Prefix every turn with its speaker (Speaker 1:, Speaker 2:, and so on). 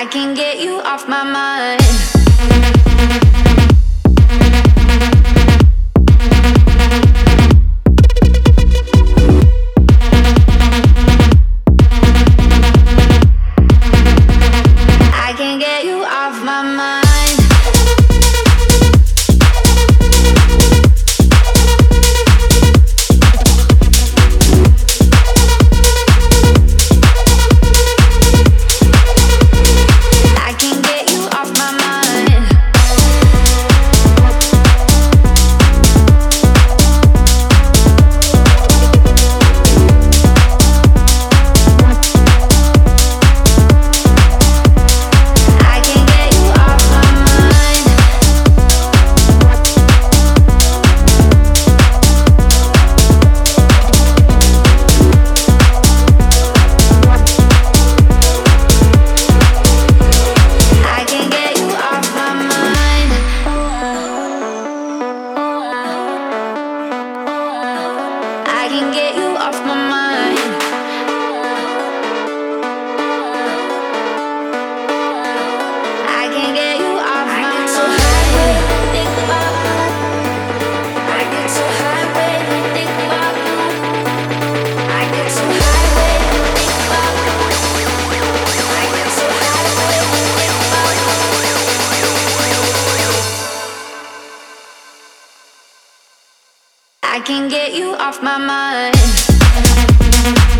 Speaker 1: I can get you off my mind. I can get you off my mind. I can get you off my mind. I can get you off my mind. So high when you think about me. I get so high when you think about me. I get so high when you think about me. I get so high when you think about me. I can get you off my mind.